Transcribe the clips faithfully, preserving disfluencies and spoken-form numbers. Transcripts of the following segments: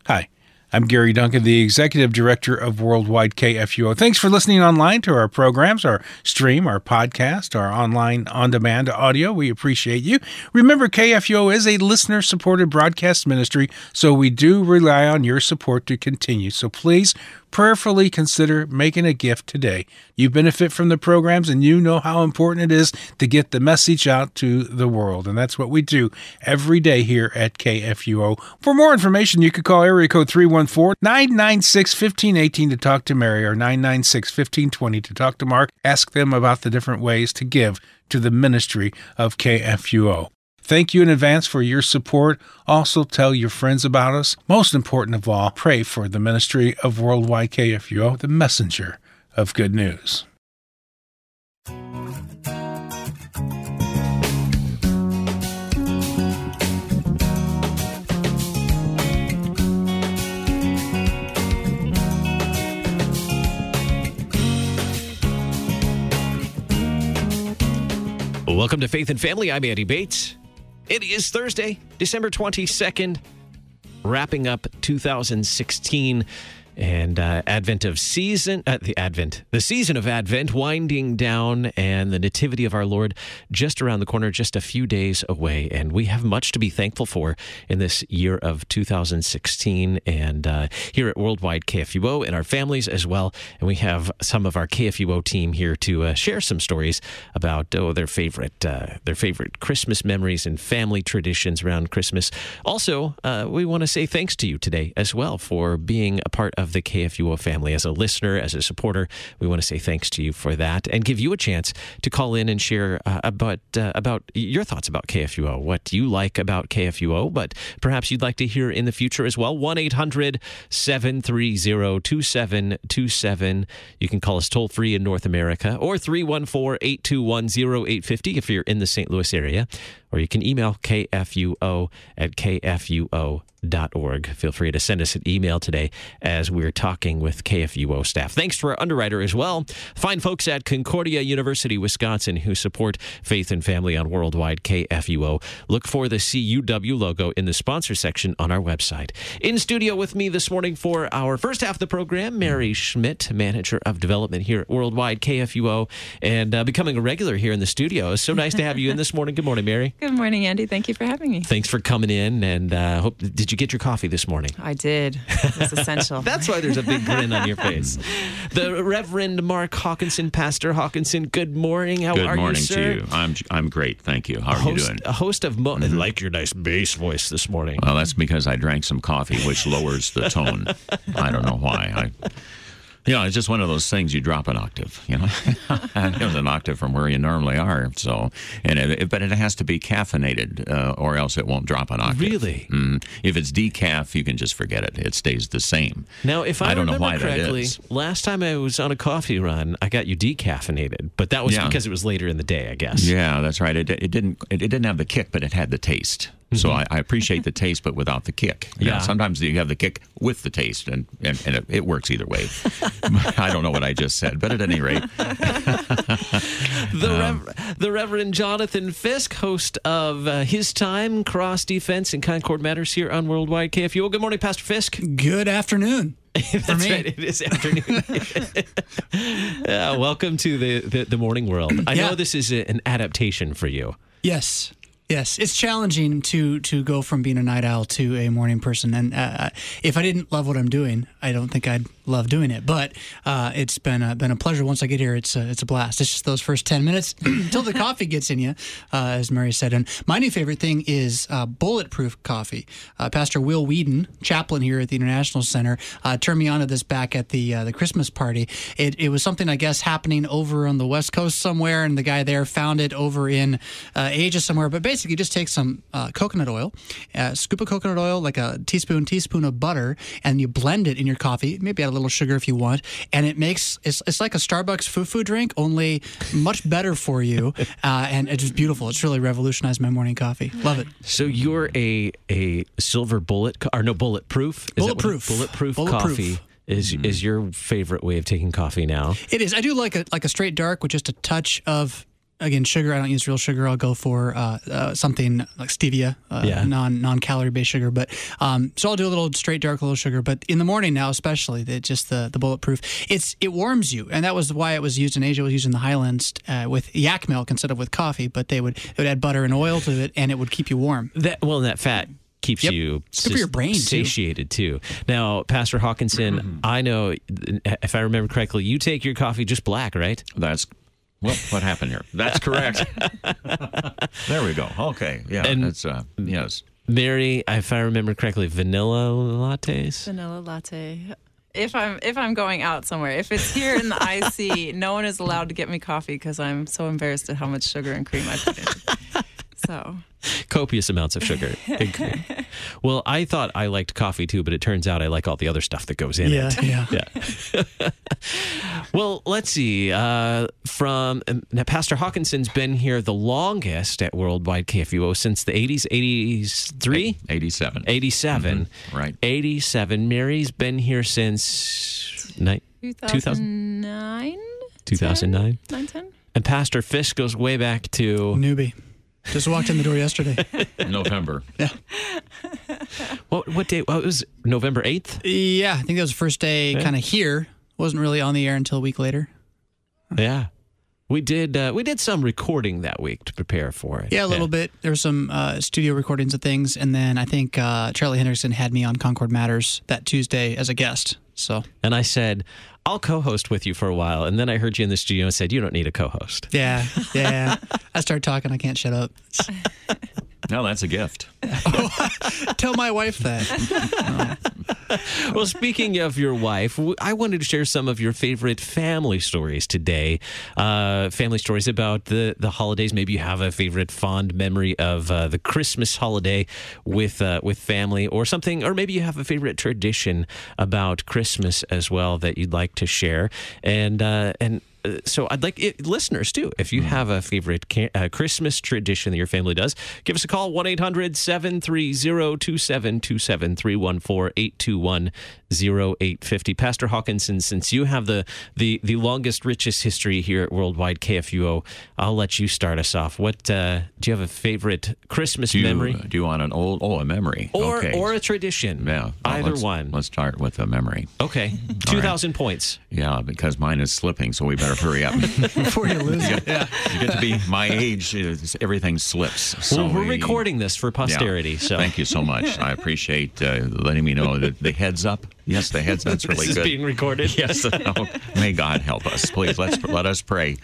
Hi, I'm Gary Duncan, the Executive Director of Worldwide K F U O. Thanks for listening online to our programs, our stream, our podcast, our online on-demand audio. We appreciate you. Remember, K F U O is a listener-supported broadcast ministry, so we do rely on your support to continue. So please prayerfully consider making a gift today. You benefit from the programs, and you know how important it is to get the message out to the world. And that's what we do every day here at K F U O. For more information, you could call area code three one four, nine nine six, one five one eight to talk to Mary or nine nine six, one five two zero to talk to Mark. Ask them about the different ways to give to the ministry of K F U O. Thank you in advance for your support. Also, tell your friends about us. Most important of all, pray for the ministry of Worldwide K F U O, the messenger of good news. Welcome to Faith and Family. I'm Andy Bates. It is Thursday, December twenty-second, wrapping up two thousand sixteen and uh, Advent of season, uh, the Advent, the season of Advent winding down, and the Nativity of our Lord just around the corner, just a few days away. And we have much to be thankful for in this year of two thousand sixteen, and uh, here at Worldwide K F U O and our families as well. And we have some of our K F U O team here to uh, share some stories about oh, their favorite uh, their favorite Christmas memories and family traditions around Christmas. Also, uh, we want to say thanks to you today as well for being a part of of the K F U O family. As a listener, as a supporter, we want to say thanks to you for that and give you a chance to call in and share uh, about uh, about your thoughts about K F U O, what you like about K F U O, but perhaps you'd like to hear in the future as well. one eight hundred, seven three zero, two seven two seven. You can call us toll free in North America, or three one four, eight two one, zero eight five zero if you're in the Saint Louis area, or you can email K F U O at K F U O dot org. Feel free to send us an email today as we're talking with K F U O staff. Thanks to our underwriter as well, fine folks at Concordia University, Wisconsin, who support Faith and Family on Worldwide K F U O. Look for the C U W logo in the sponsor section on our website. In studio with me this morning for our first half of the program, Mary Schmidt, Manager of Development here at Worldwide K F U O, and uh, becoming a regular here in the studio. It's so nice to have you in this morning. Good morning, Mary. Good morning, Andy. Thank you for having me. Thanks for coming in, and uh, hope did you get your coffee this morning? I did. It's essential. That's why there's a big grin on your face. The Reverend Mark Hawkinson, Pastor Hawkinson, good morning. How good are morning you, sir? to you. I'm I'm great, thank you. How are host, you doing? A host of... Mo- Mm-hmm. I like your nice bass voice this morning. Well, that's because I drank some coffee, which lowers the tone. I don't know why. I... You know, it's just one of those things, you drop an octave, you know. It was an octave from where you normally are, so, and it, but it has to be caffeinated, uh, or else it won't drop an octave. Really? Mm. If it's decaf, you can just forget it. It stays the same. Now, if I, I don't remember know why correctly, that is. last time I was on a coffee run, I got you decaffeinated, but that was Yeah. because it was later in the day, I guess. Yeah, that's right. It, it didn't it, it didn't have the kick, but it had the taste. So I, I appreciate the taste, but without the kick. You Yeah. know, sometimes you have the kick with the taste, and, and, and it, it works either way. I don't know what I just said, but at any rate. the, Um, Rev- the Reverend Jonathan Fisk, host of uh, His Time, Cross Defense, and Concord Matters here on Worldwide K F U O. Good morning, Pastor Fisk. Good afternoon. That's me. right. It is afternoon. Yeah, welcome to the, the, the morning world. I Yeah. know this is a, an adaptation for you. Yes. Yes, it's challenging to to go from being a night owl to a morning person, and uh, if I didn't love what I'm doing, I don't think I'd love doing it. But uh, it's been a, been a pleasure. Once I get here, it's a, it's a blast. It's just those first ten minutes until the coffee gets in you, uh, as Mary said. And my new favorite thing is uh, bulletproof coffee. Uh, Pastor Will Whedon, chaplain here at the International Center, uh, turned me on to this back at the uh, the Christmas party. It it was something, I guess, happening over on the West Coast somewhere, and the guy there found it over in uh, Asia somewhere. But basically, you just take some uh, coconut oil, a scoop of coconut oil, like a teaspoon, teaspoon of butter, and you blend it in your coffee. Maybe add a little sugar if you want, and it makes it's, it's like a Starbucks foo-foo drink, only much better for you, uh, and it's just beautiful. It's really revolutionized my morning coffee. Love it. So you're a a silver bullet co- or no bulletproof? Is that what it- Bulletproof. bulletproof Bulletproof. coffee is is your favorite way of taking coffee now? It is. I do like a like a straight dark with just a touch of again, sugar, I don't use real sugar. I'll go for uh, uh, something like stevia, uh, Yeah. non, non-calorie based sugar. But um, so I'll do a little straight dark, a little sugar. But in the morning now, especially, the, just the, the bulletproof, it's it warms you. And that was why it was used in Asia. It was used in the Highlands uh, with yak milk instead of with coffee. But they would, they would add butter and oil to it, and it would keep you warm. That well, that fat keeps Yep. you It's good for your brain, too. satiated too. Now, Pastor Hawkinson, I know if I remember correctly, you take your coffee just black, right? That's well, what happened here? That's correct. There we go. Okay, yeah, And- that's uh, yes. Mary, if I remember correctly, vanilla lattes. Vanilla latte. If I'm if I'm going out somewhere, if it's here in the I C, no one is allowed to get me coffee because I'm so embarrassed at how much sugar and cream I put in. So Copious amounts of sugar. and cream. Well, I thought I liked coffee too, but it turns out I like all the other stuff that goes in Yeah, it. yeah. Yeah. Well, let's see. Uh, from um, now, Pastor Hawkinson's been here the longest at Worldwide K F U O since the eighties, eighty-three, eighty-seven. eighty-seven, Right. eighty-seven. Mary's been here since ni- two thousand nine? two thousand nine. nine, ten? And Pastor Fish goes way back to Newbie. Just walked in the door yesterday. November. what? What day? Well, it was November eighth. Yeah, I think that was the first day kind of here. Wasn't really on the air until a week later. Yeah, we did. Uh, we did some recording that week to prepare for it. Yeah, a little bit. There were some uh, studio recordings of things, and then I think uh, Charlie Henderson had me on Concord Matters that Tuesday as a guest. So And I said, I'll co-host with you for a while. And then I heard you in the studio and said, you don't need a co-host. yeah, yeah. I start talking, I can't shut up. No, that's a gift. Tell my wife that. Well, speaking of your wife, w- I wanted to share some of your favorite family stories today. Uh, family stories about the, the holidays. Maybe you have a favorite fond memory of uh, the Christmas holiday with uh, with family or something. Or maybe you have a favorite tradition about Christmas as well that you'd like to share. And uh, and Uh, so I'd like it, listeners, too, if you have a favorite ca- uh, Christmas tradition that your family does, give us a call, one eight hundred seven three zero two seven two seven, three one four eight two one zero eight five zero. Pastor Hawkinson, since you have the, the, the longest, richest history here at Worldwide K F U O, I'll let you start us off. What uh, do you have a favorite Christmas Do you, memory? do you want an old, oh, a memory? Or, okay. or a tradition? Yeah. Well, Either let's- one. Let's start with a memory. Okay. two thousand points. Yeah, because mine is slipping, so we better hurry up. Before you lose it. Yeah. You get to be my age, it's- everything slips. So well, we're we- recording this for posterity. Yeah. So Thank you so much. I appreciate uh, letting me know that the heads up. Yes, the heads up's really this is good. being recorded. Yes. No, may God help us. Please, let's let us pray.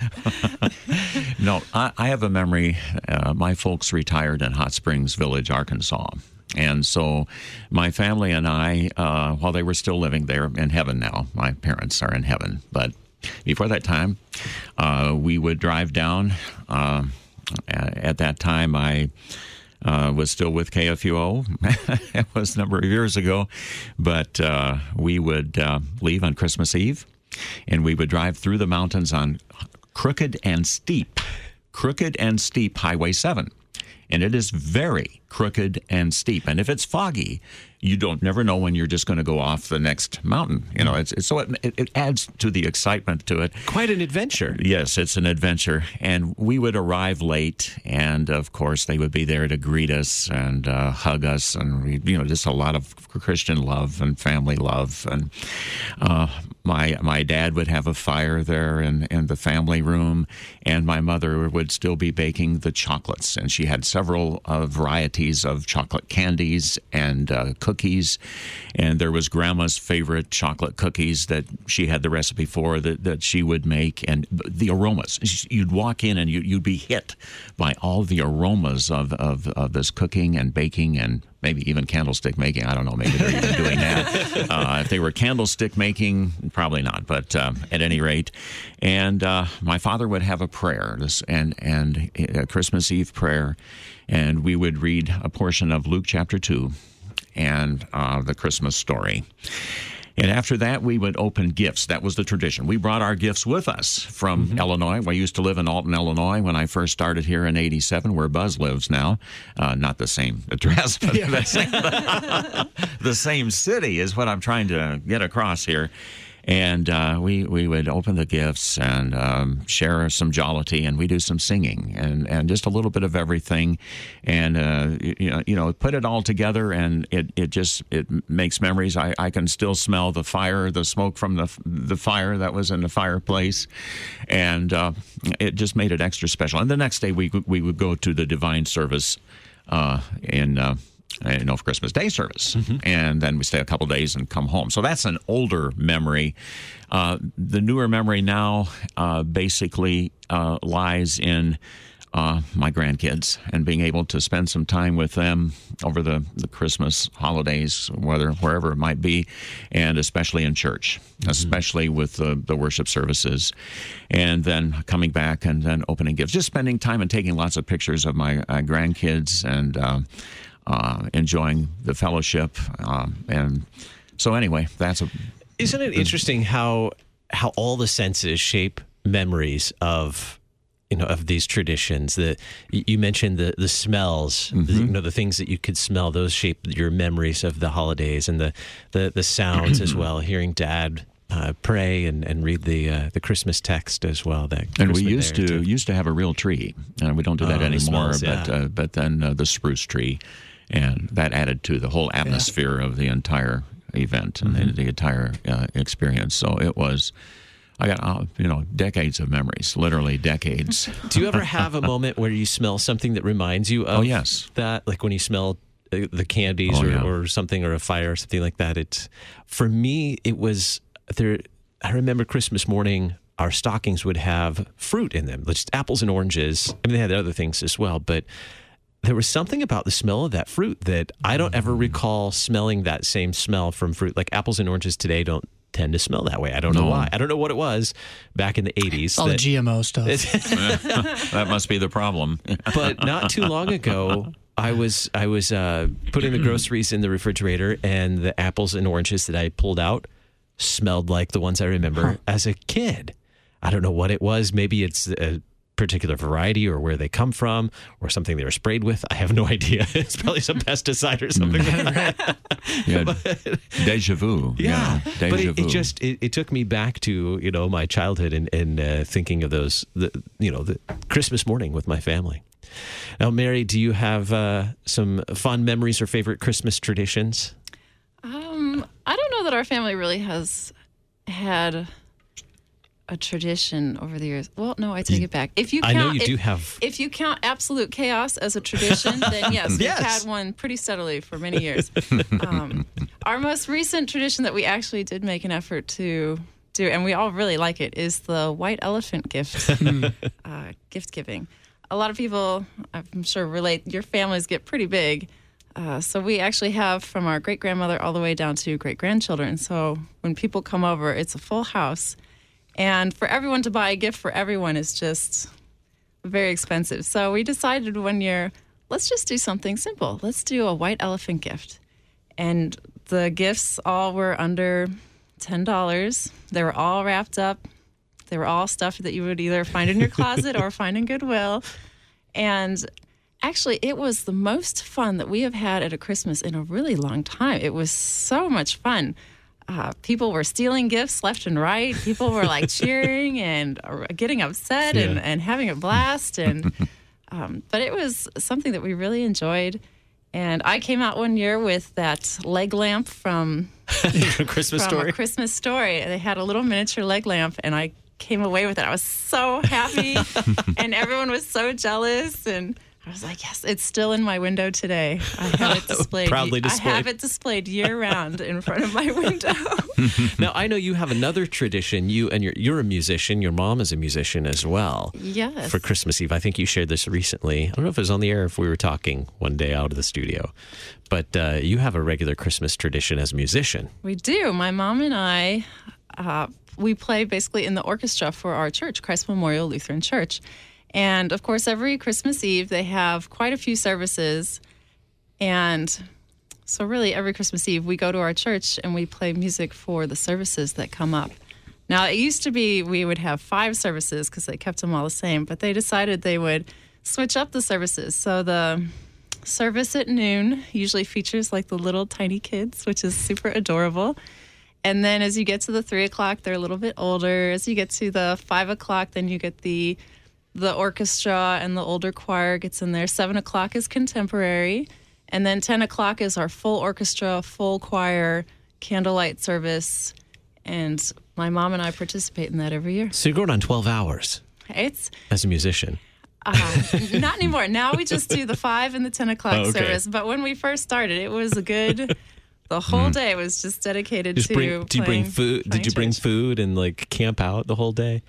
No, I, I have a memory. Uh, my folks retired in Hot Springs Village, Arkansas. And so my family and I, uh, while they were still living there in heaven now, my parents are in heaven, but before that time, uh, we would drive down. Uh, at that time, I uh, was still with K F U O. It was a number of years ago, but uh, we would uh, leave on Christmas Eve, and we would drive through the mountains on crooked and steep, crooked and steep Highway seven. And it is very crooked and steep. And if it's foggy, you don't never know when you're just going to go off the next mountain. You know, it's, it's so it, it adds to the excitement to it. Quite an adventure. Yes, it's an adventure. And we would arrive late, and of course, they would be there to greet us and uh, hug us, and we, you know, just a lot of Christian love and family love. And uh, my my dad would have a fire there in, in the family room, and my mother would still be baking the chocolates, and she had several uh, varieties of chocolate candies and uh, cookies, and there was Grandma's favorite chocolate cookies that she had the recipe for that, that she would make, and the aromas. You'd walk in and you, you'd be hit by all the aromas of, of, of this cooking and baking and maybe even candlestick making. I don't know, maybe they're even doing that. Uh, if they were candlestick making, probably not, but uh, at any rate. And uh, my father would have a prayer, this and, and a Christmas Eve prayer, and we would read a portion of Luke chapter two and uh, the Christmas story. And after that, we would open gifts. That was the tradition. We brought our gifts with us from mm-hmm. Illinois. We used to live in Alton, Illinois when I first started here in eighty-seven, where Buzz lives now. Uh, not the same address, but yeah. the, same, the same city is what I'm trying to get across here. And uh, we, we would open the gifts and um, share some jollity, and we do some singing and, and just a little bit of everything. And, uh, you, know, you know, put it all together, and it, it just it makes memories. I, I can still smell the fire, the smoke from the the fire that was in the fireplace. And uh, it just made it extra special. And the next day we, we would go to the divine service uh, in... Uh, you know, for Christmas Day service. Mm-hmm. And then we stay a couple days and come home. So that's an older memory. Uh, the newer memory now uh, basically uh, lies in uh, my grandkids and being able to spend some time with them over the, the Christmas holidays, whether wherever it might be, and especially in church, mm-hmm. especially with the, the worship services. And then coming back and then opening gifts, just spending time and taking lots of pictures of my uh, grandkids and uh, Uh, enjoying the fellowship, um, and so anyway, that's a. Isn't it interesting how how all the senses shape memories of you know of these traditions? That you mentioned the the smells, mm-hmm. the, you know the things that you could smell. Those shape your memories of the holidays, and the the, the sounds as well. Hearing Dad uh, pray and, and read the uh, the Christmas text as well. That and we used to too. used to have a real tree, and we don't do that oh, anymore. Smells, but yeah. uh, but then uh, the spruce tree. And that added to the whole atmosphere yeah. of the entire event and mm-hmm. the, the entire uh, experience. So it was, I got, uh, you know, decades of memories, literally decades. Do you ever have a moment where you smell something that reminds you of oh, yes. that? Like when you smell the candies oh, or, yeah. or something, or a fire or something like that. It's, for me, it was, there. I remember Christmas morning, our stockings would have fruit in them, just apples and oranges. I mean, they had other things as well, but there was something about the smell of that fruit that I don't ever recall smelling that same smell from fruit. Like apples and oranges today don't tend to smell that way. I don't know no. why. I don't know what it was back in the eighties. All that, the G M O stuff. That must be the problem. But not too long ago, I was I was uh, putting the groceries in the refrigerator, and the apples and oranges that I pulled out smelled like the ones I remember huh. as a kid. I don't know what it was. Maybe it's a particular variety or where they come from or something they were sprayed with. I have no idea. It's probably some pesticide or something like that. Yeah, but, deja vu. Yeah, yeah deja but it, vu. it just it, it took me back to you know my childhood and, and uh, thinking of those the you know the Christmas morning with my family. Now, Mary, do you have uh, some fond memories or favorite Christmas traditions? Um, I don't know that our family really has had a tradition over the years. Well, no, I take it back. If you count, I know you if, do have. If you count absolute chaos as a tradition, then yes, we've yes. had one pretty steadily for many years. Um, our most recent tradition that we actually did make an effort to do, and we all really like it, is the white elephant gift, uh, gift giving. A lot of people, I'm sure, relate. Your families get pretty big. Uh, so we actually have from our great-grandmother all the way down to great-grandchildren. So when people come over, it's a full house. And for everyone to buy a gift for everyone is just very expensive. So we decided one year, let's just do something simple. Let's do a white elephant gift. And the gifts all were under ten dollars. They were all wrapped up. They were all stuff that you would either find in your closet or find in Goodwill. And actually, it was the most fun that we have had at a Christmas in a really long time. It was so much fun. Uh, people were stealing gifts left and right. People were like cheering and uh, getting upset yeah. and, and having a blast. And um, but it was something that we really enjoyed. And I came out one year with that leg lamp from Christmas from Story. A Christmas Story. They had a little miniature leg lamp, and I came away with it. I was so happy, and everyone was so jealous. And I was like, yes, it's still in my window today. I have it displayed. Proudly displayed. I have it displayed year-round in front of my window. Now, I know you have another tradition. You and you're, you're a musician. Your mom is a musician as well. Yes. For Christmas Eve. I think you shared this recently. I don't know if it was on the air or if we were talking one day out of the studio. But uh, you have a regular Christmas tradition as a musician. We do. My mom and I, uh, we play basically in the orchestra for our church, Christ Memorial Lutheran Church. And, of course, every Christmas Eve, they have quite a few services. And so really every Christmas Eve, we go to our church and we play music for the services that come up. Now, it used to be we would have five services because they kept them all the same, but they decided they would switch up the services. So the service at noon usually features like the little tiny kids, which is super adorable. And then as you get to the three o'clock, they're a little bit older. As you get to the five o'clock, then you get the the orchestra and the older choir gets in there. Seven o'clock is contemporary. And then ten o'clock is our full orchestra, full choir, candlelight service. And my mom and I participate in that every year. So you're going on twelve hours It's as a musician. uh, not anymore. Now we just do the five and the ten o'clock Oh, okay. service. But when we first started, it was a good... The whole day was just dedicated Just to bring, do you bring playing- food? playing Did you bring church. food and like camp out the whole day?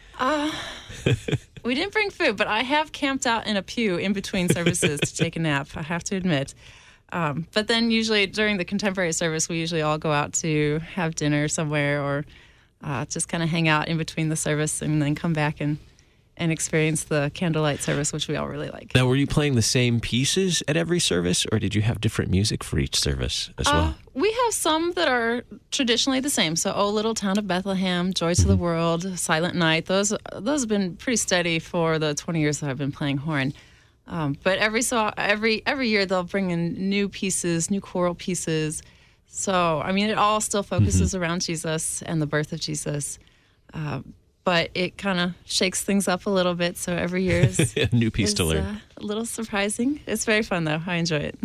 We didn't bring food, but I have camped out in a pew in between services to take a nap, I have to admit. Um, but then usually during the contemporary service, we usually all go out to have dinner somewhere or uh, just kind of hang out in between the service and then come back and, and experience the candlelight service, which we all really like. Now, were you playing the same pieces at every service, or did you have different music for each service as Uh, well? we have some that are traditionally the same. So, Oh Little Town of Bethlehem, Joy to the World, Silent Night. Those those have been pretty steady for the twenty years that I've been playing horn. Um, but every so every every year they'll bring in new pieces, new choral pieces. So, I mean, it all still focuses around Jesus and the birth of Jesus. Uh, but it kind of shakes things up a little bit. So every year is, A new piece is to learn. uh, a little surprising. It's very fun, though. I enjoy it.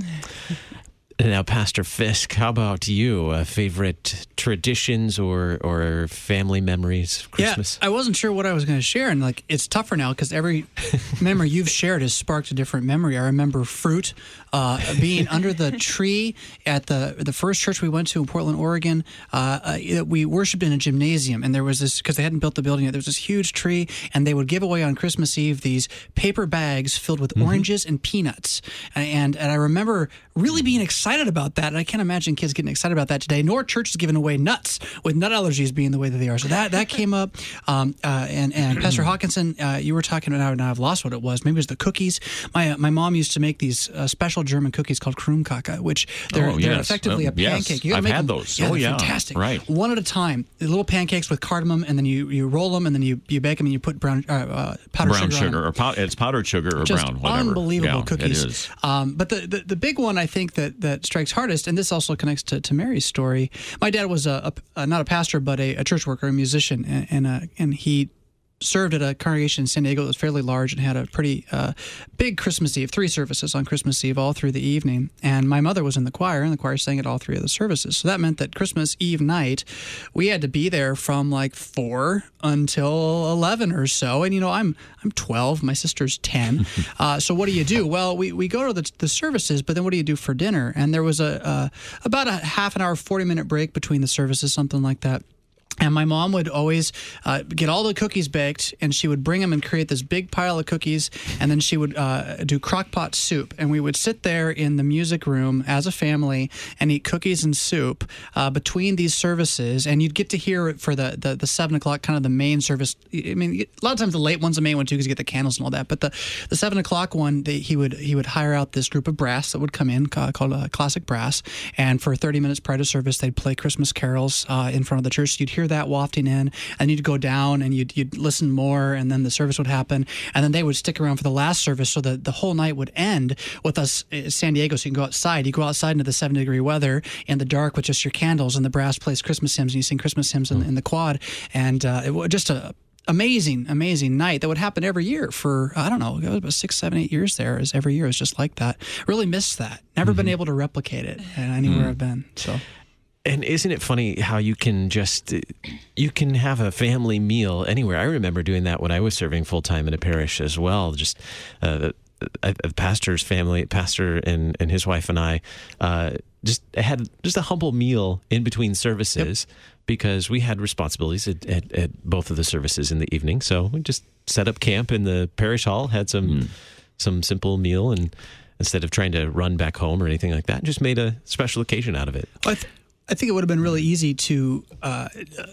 And now, Pastor Fisk, how about you? Uh, favorite traditions or or family memories of Christmas? Yeah, I wasn't sure what I was going to share, and like it's tougher now because every memory you've shared has sparked a different memory. I remember fruit, uh, being under the tree at the the first church we went to in Portland, Oregon. Uh, uh, we worshipped in a gymnasium, and there was this because they hadn't built the building yet. There was this huge tree, and they would give away on Christmas Eve these paper bags filled with Mm-hmm. oranges and peanuts, and and I remember really being excited about that. And I can't imagine kids getting excited about that today. Nor churches giving away nuts, with nut allergies being the way that they are. So that that came up. Um, uh, and and Pastor Hawkinson, uh, you were talking, and now, now I've lost what it was. Maybe it was the cookies. My uh, my mom used to make these uh, special German cookies called Krummkacke, which they're, Oh, they're yes. effectively Um, a yes. pancake. You gotta I've make had them- those. Yeah, Oh, they're yeah. fantastic. Right. One at a time. The little pancakes with cardamom, and then you, you roll them, and then you, you bake them, and you put brown uh, uh, powdered brown sugar, sugar, on them. or pow- it's powdered sugar or Just brown, whatever. unbelievable yeah, cookies. It is. Um, but the, the the big one I think that that strikes hardest, and this also connects to, to Mary's story. My dad was a, a, a not a pastor, but a, a church worker, a musician, and and, uh, and he served at a congregation in San Diego that was fairly large and had a pretty uh, big Christmas Eve, three services on Christmas Eve all through the evening. And my mother was in the choir, and the choir sang at all three of the services. So that meant that Christmas Eve night, we had to be there from like four until eleven or so. And, you know, I'm I'm twelve, my sister's ten. uh, so what do you do? Well, we, we go to the, the services, but then what do you do for dinner? And there was a uh, about a half an hour, forty minute break between the services, something like that. And my mom would always uh, get all the cookies baked, and she would bring them and create this big pile of cookies, and then she would uh, do crock pot soup. And we would sit there in the music room as a family and eat cookies and soup uh, between these services. And you'd get to hear it for the, the, the seven o'clock, kind of the main service. I mean, a lot of times the late one's the main one, too, because you get the candles and all that. But the, the seven o'clock one, they, he would he would hire out this group of brass that would come in uh, called uh, Classic Brass. And for thirty minutes prior to service, they'd play Christmas carols uh, in front of the church. You'd hear that wafting in, and you'd go down and you'd, you'd listen more, and then the service would happen, and then they would stick around for the last service, so that the whole night would end with us in San Diego. So you can go outside. You go outside into the seventy degree weather in the dark with just your candles, and the brass plays Christmas hymns, and you sing Christmas hymns in, in the quad, and uh, it was just a amazing, amazing night that would happen every year for, I don't know, it was about six, seven, eight years there. Is every year is just like that. Really missed that. Never mm-hmm. been able to replicate it anywhere mm-hmm. I've been. So. And isn't it funny how you can just, you can have a family meal anywhere. I remember doing that when I was serving full time in a parish as well. Just uh, a, a pastor's family, pastor and, and his wife and I, uh, just had just a humble meal in between services yep. because we had responsibilities at, at, at both of the services in the evening. So we just set up camp in the parish hall, had some mm. some simple meal, and instead of trying to run back home or anything like that, just made a special occasion out of it. Well, I th- I think it would have been really easy to uh,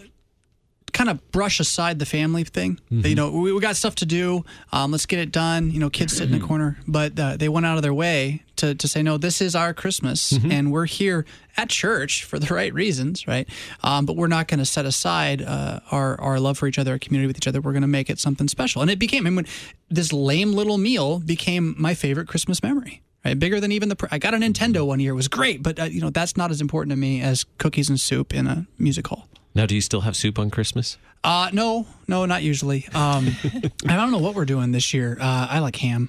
kind of brush aside the family thing. Mm-hmm. You know, we, we got stuff to do. Um, let's get it done. You know, kids sit in the corner. But uh, they went out of their way to, to say, no, this is our Christmas, mm-hmm. and we're here at church for the right reasons, right? Um, but we're not going to set aside uh, our, our love for each other, our community with each other. We're going to make it something special. And it became, I mean, this lame little meal became my favorite Christmas memory. Right, bigger than even the. I got a Nintendo one year. It was great, but uh, you know that's not as important to me as cookies and soup in a music hall. Now, do you still have soup on Christmas? Uh, no, no, not usually. Um, I don't know what we're doing this year. Uh, I like ham.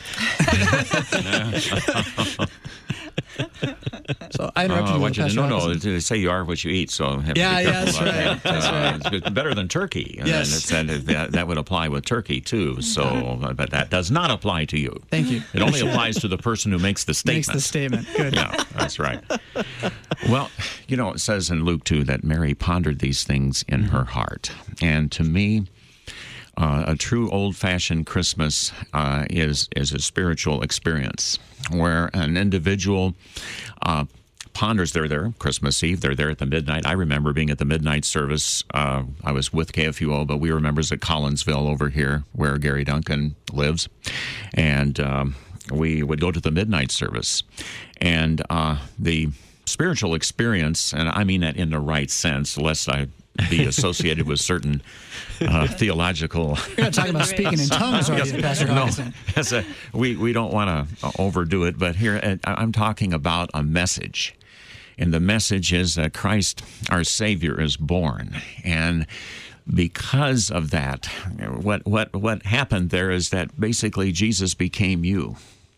So I interrupted Oh, I you. want you to Pastor know, no, Hawkinson. they say you are what you eat, so have to Yeah, be yeah, careful that's about right. that. That's Uh, right. It's better than turkey. And Yes. it's- and that, that would apply with turkey, too. So, but that does not apply to you. Thank you. It only applies to the person who makes the statement. Makes the statement. Good. Yeah, that's right. Well, you know, it says in Luke two that Mary pondered these things in her heart. And to me, uh, a true old-fashioned Christmas uh, is, is a spiritual experience where an individual uh, ponders. They're there Christmas Eve. They're there at the midnight. I remember being at the midnight service. Uh, I was with K F U O, but we were members at Collinsville over here where Gary Duncan lives. And um, we would go to the midnight service. And uh, the spiritual experience, and I mean that in the right sense, lest I be associated with certain uh, theological... You're not talking about speaking in tongues, are you, Pastor No, Hawkinson? as a, we, we don't want to overdo it, but here uh, I'm talking about a message. And the message is that Christ, our Savior, is born. And because of that, what, what, what happened there is that basically Jesus became you.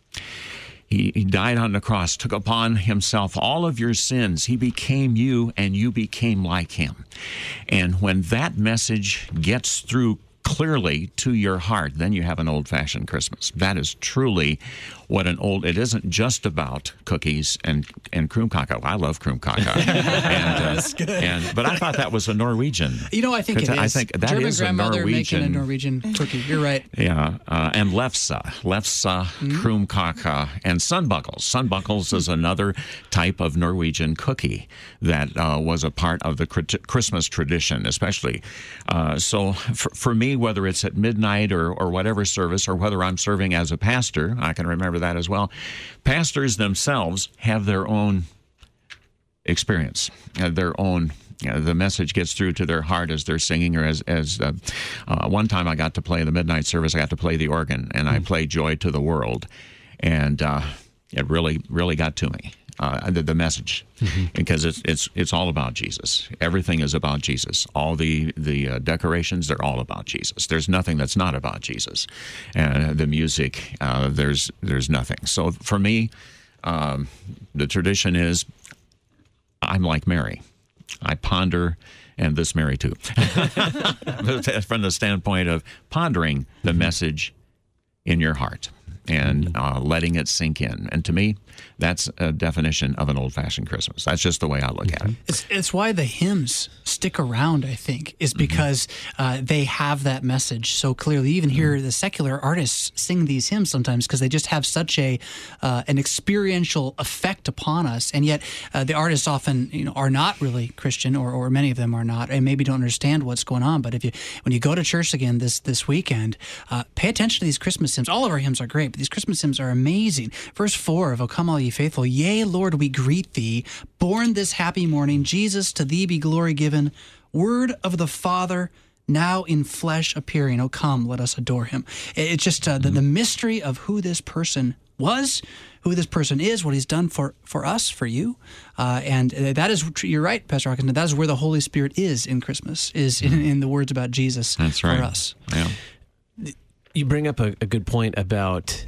He, he died on the cross, took upon himself all of your sins. He became you, and you became like him. And when that message gets through clearly to your heart, then you have an old-fashioned Christmas. That is truly what an old... It isn't just about cookies and and kroomkaka. I love kroomkaka. and, uh, That's good. And, but I thought that was a Norwegian. You know, I think it is. I think that German is a grandmother Norwegian... making a Norwegian cookie. You're right. Yeah, uh, and lefse, lefse, kroomkaka, and sunbuckles. Sunbuckles is another type of Norwegian cookie that uh, was a part of the Christmas tradition, especially. Uh, so for, for me, whether it's at midnight or, or whatever service, or whether I'm serving as a pastor, I can remember that as well. Pastors themselves have their own experience, uh, their own... You know, the message gets through to their heart as they're singing, or as, as uh, uh, one time I got to play the midnight service, I got to play the organ, and I played Joy to the World, and uh, it really, really got to me, uh, the, the message, mm-hmm. because it's, it's, it's all about Jesus. Everything is about Jesus. All the, the uh, decorations, they're all about Jesus. There's nothing that's not about Jesus. And the music, uh, there's, there's nothing. So for me, um, the tradition is I'm like Mary. I ponder, and this Mary too, from the standpoint of pondering the message in your heart and uh, letting it sink in. And to me, that's a definition of an old-fashioned Christmas. That's just the way I look at it. It's, it's why the hymns stick around, I think, is because uh, they have that message so clearly. You even hear the secular artists sing these hymns sometimes because they just have such a uh, an experiential effect upon us. And yet uh, the artists often, you know, are not really Christian, or, or many of them are not, and maybe don't understand what's going on. But if you when you go to church again this this weekend, uh, pay attention to these Christmas hymns. All of our hymns are great, but these Christmas hymns are amazing. Verse four of O Come All Ye Faithful, yea, Lord, we greet thee, born this happy morning, Jesus, to thee be glory given, word of the Father, now in flesh appearing. Oh, come, let us adore him. It's just uh, the, the mystery of who this person was, who this person is, what he's done for, for us, for you. Uh, and that is, you're right, Pastor Hawkinson, that is where the Holy Spirit is in Christmas, is in, in the words about Jesus. That's right. For us. Yeah. You bring up a, a good point about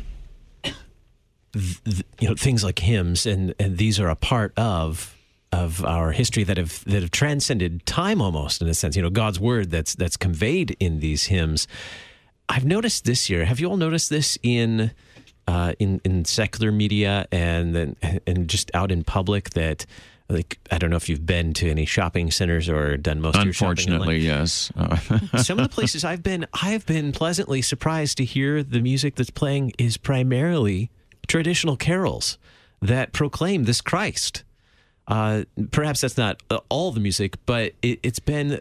th- you know things like hymns, and, and these are a part of of our history that have that have transcended time almost, in a sense. You know, God's word that's that's conveyed in these hymns. I've noticed this year. Have you all noticed this in uh, in in secular media and then and just out in public that? Like, I don't know if you've been to any shopping centers or done most of your shopping. Unfortunately, yes. Uh, Some of the places I've been, I've been pleasantly surprised to hear the music that's playing is primarily traditional carols that proclaim this Christ. Uh, perhaps that's not all the music, but it, it's been,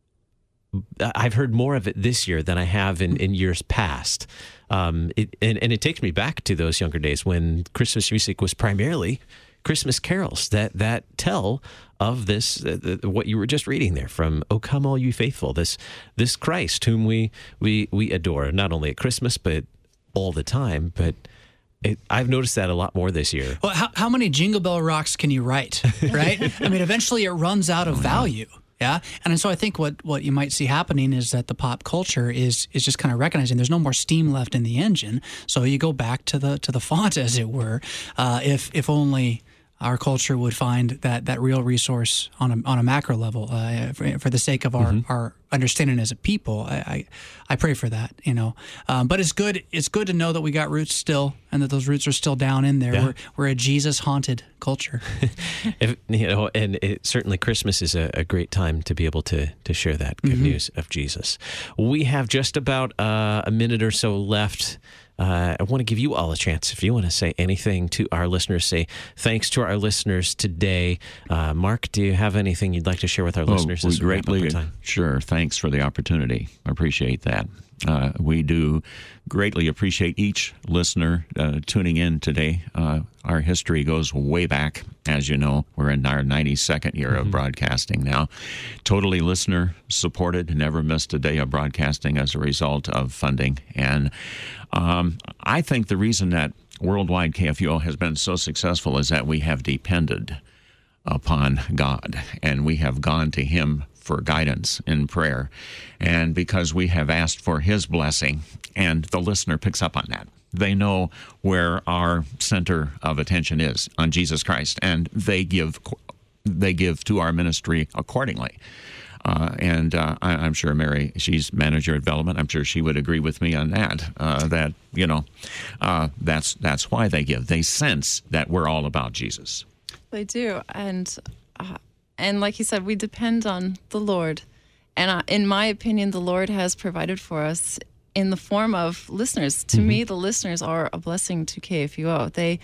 I've heard more of it this year than I have in, in years past. Um, it, and, and it takes me back to those younger days when Christmas music was primarily Christmas carols that, that tell of this, uh, what you were just reading there from "O Come All You Faithful," this this Christ whom we we we adore, not only at Christmas but all the time. But it, I've noticed that a lot more this year. Well, how, how many Jingle Bell Rocks can you write, right? I mean, eventually it runs out of value. Yeah, and so I think what, what you might see happening is that the pop culture is is just kind of recognizing there's no more steam left in the engine, so you go back to the to the font, as it were. Uh, if if only our culture would find that, that real resource on a on a macro level, uh, for, for the sake of our, mm-hmm. our understanding as a people. I, I I pray for that, you know. Um, but it's good it's good to know that we got roots still, and that those roots are still down in there. Yeah. We're we're a Jesus haunted culture. if, you know, and it, certainly Christmas is a, a great time to be able to to share that good mm-hmm. news of Jesus. We have just about uh, a minute or so left. Uh, I want to give you all a chance. If you want to say anything to our listeners, say thanks to our listeners today. Uh, Mark, do you have anything you'd like to share with our well, listeners? We as we greatly, wrap up our time? Sure. Thanks for the opportunity. I appreciate that. Uh, we do greatly appreciate each listener uh, tuning in today. Uh, our history goes way back. As you know, we're in our ninety-second year mm-hmm. of broadcasting now. Totally listener supported, never missed a day of broadcasting as a result of funding. And um, I think the reason that Worldwide K F U O has been so successful is that we have depended upon God, and we have gone to Him for guidance in prayer, and because we have asked for His blessing, and the listener picks up on that. They know where our center of attention is, on Jesus Christ, and they give they give to our ministry accordingly. Uh, and uh, I, I'm sure Mary, she's manager of development. I'm sure she would agree with me on that. Uh, that you know, uh, that's that's why they give. They sense that we're all about Jesus. They do, and. Uh... And like you said, we depend on the Lord. And uh, in my opinion, the Lord has provided for us in the form of listeners. To mm-hmm. me, the listeners are a blessing to K F U O. They,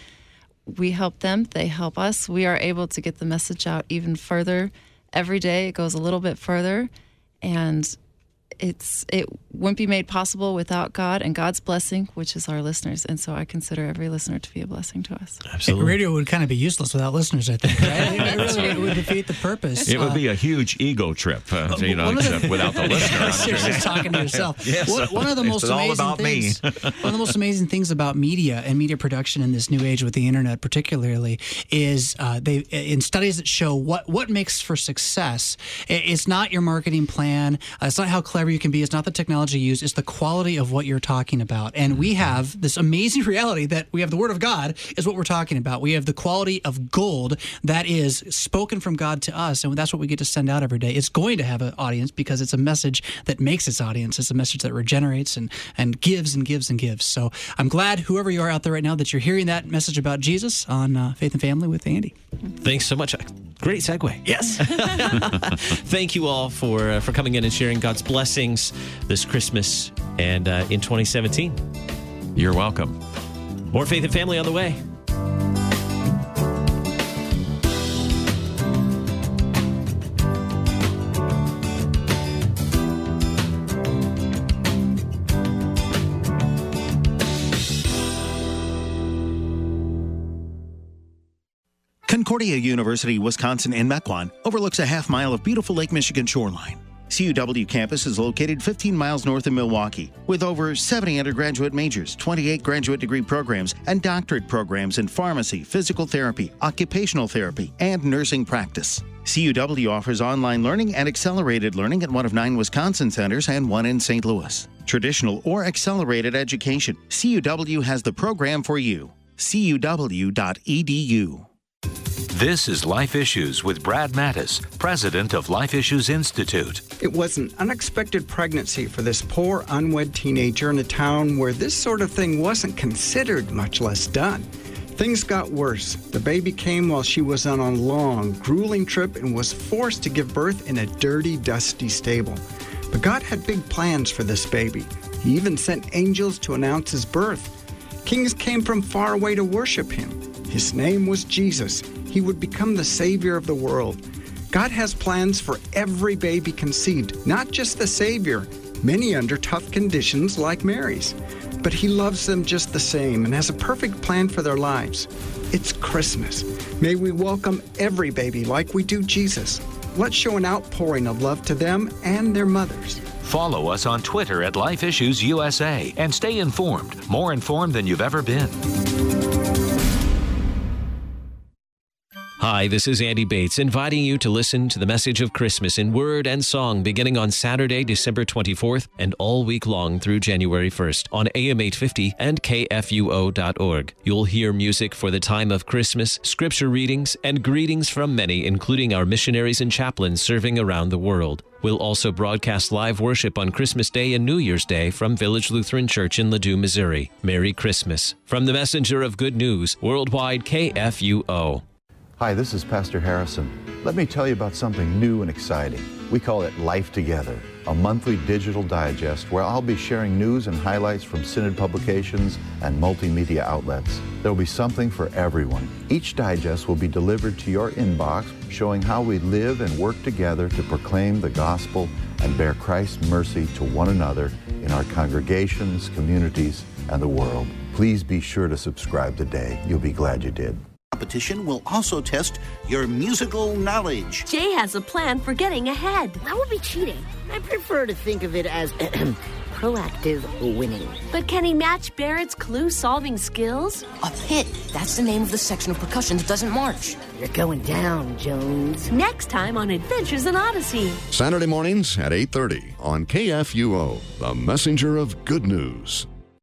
we help them. They help us. We are able to get the message out even further. Every day it goes a little bit further. And it's it wouldn't be made possible without God and God's blessing, which is our listeners. And so I consider every listener to be a blessing to us. Absolutely. Radio would kind of be useless without listeners, I think, right? It really would, would defeat the purpose. It would uh, be a huge ego trip, uh, you know, the, without the listener. You're just talking to yourself. Yes, one, one of the most it's amazing all about things, me. one of the most amazing things about media and media production in this new age with the internet, particularly, is uh, they in studies that show what what makes for success. It's not your marketing plan. Uh, it's not how clever you can be. It's not the technology used. It's the quality of what you're talking about. And we have this amazing reality that we have the Word of God is what we're talking about. We have the quality of gold that is spoken from God to us, and that's what we get to send out every day. It's going to have an audience because it's a message that makes its audience. It's a message that regenerates and, and gives and gives and gives. So I'm glad, whoever you are out there right now, that you're hearing that message about Jesus on uh, Faith and Family with Andy. Thanks so much. Great segue. Yes. Thank you all for uh, for coming in and sharing God's blessings this Christmas and uh, in twenty seventeen. You're welcome. More Faith and Family on the way. Concordia University, Wisconsin in Mequon overlooks a half mile of beautiful Lake Michigan shoreline. C U W campus is located fifteen miles north of Milwaukee, with over seventy undergraduate majors, twenty-eight graduate degree programs, and doctorate programs in pharmacy, physical therapy, occupational therapy, and nursing practice. C U W offers online learning and accelerated learning at one of nine Wisconsin centers and one in Saint Louis. Traditional or accelerated education, C U W has the program for you. C U W dot E D U. This is Life Issues with Brad Mattis, president of Life Issues Institute. It was an unexpected pregnancy for this poor, unwed teenager in a town where this sort of thing wasn't considered, much less done. Things got worse. The baby came while she was on a long, grueling trip and was forced to give birth in a dirty, dusty stable. But God had big plans for this baby. He even sent angels to announce his birth. Kings came from far away to worship him. His name was Jesus. He would become the Savior of the world. God has plans for every baby conceived, not just the Savior, many under tough conditions like Mary's. But he loves them just the same and has a perfect plan for their lives. It's Christmas. May we welcome every baby like we do Jesus. Let's show an outpouring of love to them and their mothers. Follow us on Twitter at Life Issues U S A and stay informed, more informed than you've ever been. Hi, this is Andy Bates, inviting you to listen to the message of Christmas in word and song beginning on Saturday, December twenty-fourth, and all week long through January first on A M eight fifty and K F U O dot org. You'll hear music for the time of Christmas, scripture readings, and greetings from many, including our missionaries and chaplains serving around the world. We'll also broadcast live worship on Christmas Day and New Year's Day from Village Lutheran Church in Ladue, Missouri. Merry Christmas. From the Messenger of Good News, Worldwide K F U O. Hi, this is Pastor Harrison. Let me tell you about something new and exciting. We call it Life Together, a monthly digital digest where I'll be sharing news and highlights from Synod publications and multimedia outlets. There will be something for everyone. Each digest will be delivered to your inbox, showing how we live and work together to proclaim the gospel and bear Christ's mercy to one another in our congregations, communities, and the world. Please be sure to subscribe today. You'll be glad you did. Competition will also test your musical knowledge. Jay has a plan for getting ahead. That would be cheating. I prefer to think of it as proactive winning. But can he match Barrett's clue-solving skills? A pit. That's the name of the section of percussion that doesn't march. You're going down, Jones. Next time on Adventures in Odyssey. Saturday mornings at eight thirty on K F U O, the messenger of good news.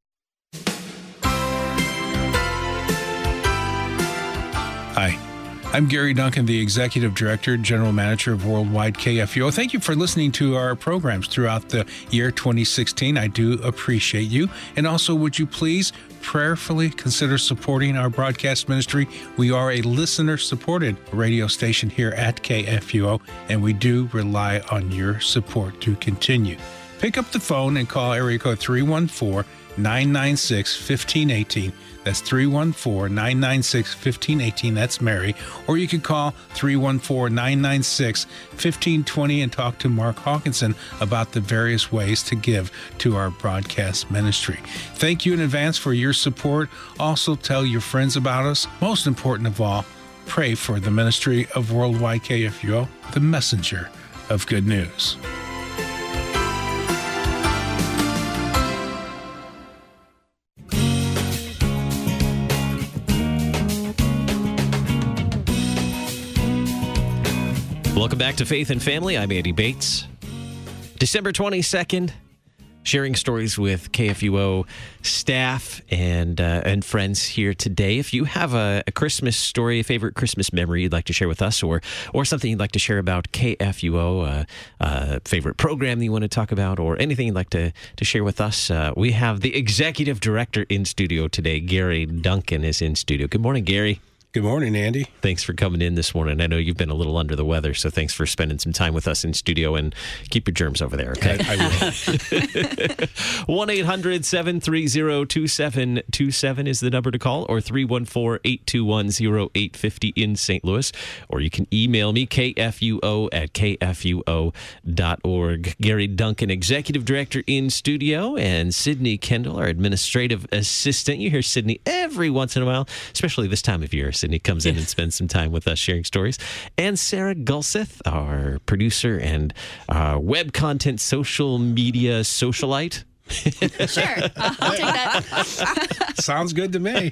Hi, I'm Gary Duncan, the Executive Director, General Manager of Worldwide K F U O. Thank you for listening to our programs throughout the year twenty sixteen. I do appreciate you. And also, would you please prayerfully consider supporting our broadcast ministry? We are a listener-supported radio station here at K F U O, and we do rely on your support to continue. Pick up the phone and call area code three one four, nine nine six, one five one eight. That's three one four, nine nine six, one five one eight. That's Mary. Or you could call three one four, nine nine six, one five two zero and talk to Mark Hawkinson about the various ways to give to our broadcast ministry. Thank you in advance for your support. Also tell your friends about us. Most important of all, pray for the ministry of Worldwide K F U O, the messenger of good news. Welcome back to Faith and Family. I'm Andy Bates. December twenty-second, sharing stories with K F U O staff and uh, and friends here today. If you have a, a Christmas story, a favorite Christmas memory you'd like to share with us, or or something you'd like to share about K F U O, a uh, uh, favorite program that you want to talk about, or anything you'd like to, to share with us, uh, we have the Executive Director in studio today. Gary Duncan is in studio. Good morning, Gary. Good morning, Andy. Thanks for coming in this morning. I know you've been a little under the weather, so thanks for spending some time with us in studio, and keep your germs over there, okay? I, I will. one eight hundred, seven three zero, two seven two seven is the number to call, or three one four, eight two one, zero eight five zero in Saint Louis. Or you can email me, K F U O at K F U O dot org. Gary Duncan, Executive Director in studio, and Sydney Kendall, our Administrative Assistant. You hear Sydney every once in a while, especially this time of year. Sydney comes in and spends some time with us sharing stories. And Sarah Gulseth, our producer and uh, web content social media socialite. Sure, I'll take that. Sounds good to me.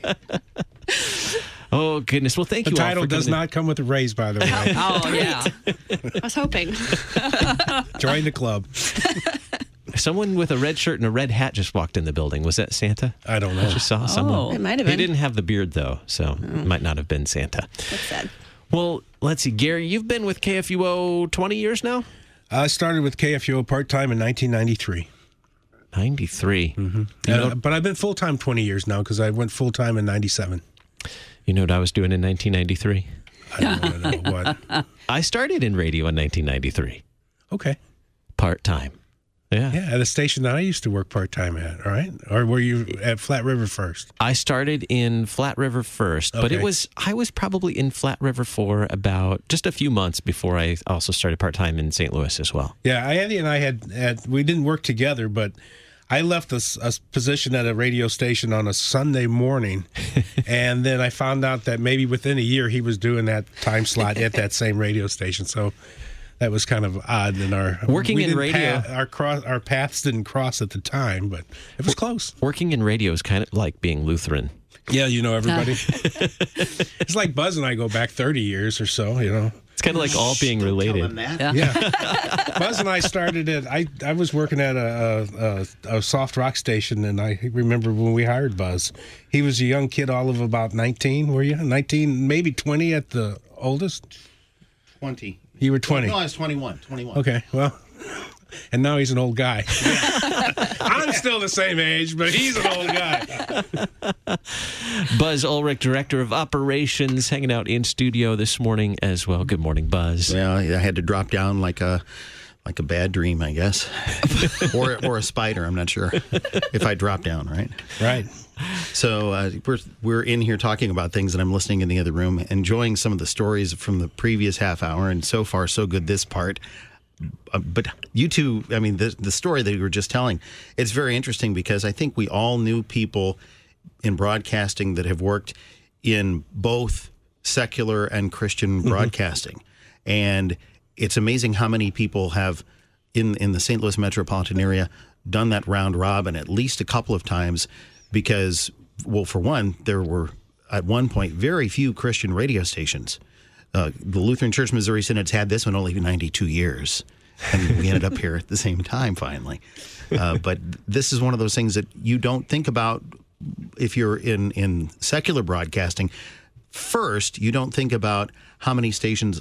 Oh, goodness. Well, thank the you all. The title does in. not come with a raise, by the way. Oh, yeah. I was hoping. Join the club. Someone with a red shirt and a red hat just walked in the building. Was that Santa? I don't know. I just saw oh, someone. It might have been. He didn't have the beard, though, so oh. it might not have been Santa. That's sad. Well, let's see. Gary, you've been with K F U O twenty years now? I started with K F U O part-time in nineteen ninety-three. ninety-three. Mm-hmm. You know, uh, but I've been full-time twenty years now because I went full-time in ninety-seven. You know what I was doing in nineteen ninety-three? I don't want to know what. I started in radio in nineteen ninety-three. Okay. Part-time. Yeah. Yeah, at a station that I used to work part-time at, right? Or were you at Flat River first? I started in Flat River first, okay. but it was I was probably in Flat River for about just a few months before I also started part-time in Saint Louis as well. Yeah, Andy and I had, had we didn't work together, but I left a, a position at a radio station on a Sunday morning, and then I found out that maybe within a year he was doing that time slot at that same radio station, so... That was kind of odd in our working in radio. Path, our cross, our paths didn't cross at the time, but it was close. Working in radio is kind of like being Lutheran. Yeah, you know everybody. It's like Buzz and I go back thirty years or so, you know. It's kind of like all being related. Yeah. yeah. Buzz and I started at, I, I was working at a, a, a soft rock station, and I remember when we hired Buzz. He was a young kid, all of about nineteen, were you? nineteen, maybe twenty at the oldest? twenty. You were twenty? No, I was twenty-one. twenty-one. Okay, well, and now he's an old guy. I'm still the same age, but he's an old guy. Buzz Ulrich, Director of Operations, hanging out in studio this morning as well. Good morning, Buzz. Yeah, I had to drop down like a like a bad dream, I guess, or or a spider. I'm not sure if I drop down, right? Right. So uh, we're we're in here talking about things, and I'm listening in the other room, enjoying some of the stories from the previous half hour, and so far so good this part. Uh, but you two, I mean, the the story that you were just telling, it's very interesting because I think we all knew people in broadcasting that have worked in both secular and Christian mm-hmm. broadcasting, and it's amazing how many people have in in the Saint Louis metropolitan area done that round robin at least a couple of times. Because, well, for one, there were, at one point, very few Christian radio stations. Uh, the Lutheran Church Missouri Synod's had this one only ninety-two years. And we ended up here at the same time, finally. Uh, but this is one of those things that you don't think about if you're in, in secular broadcasting. First, you don't think about how many stations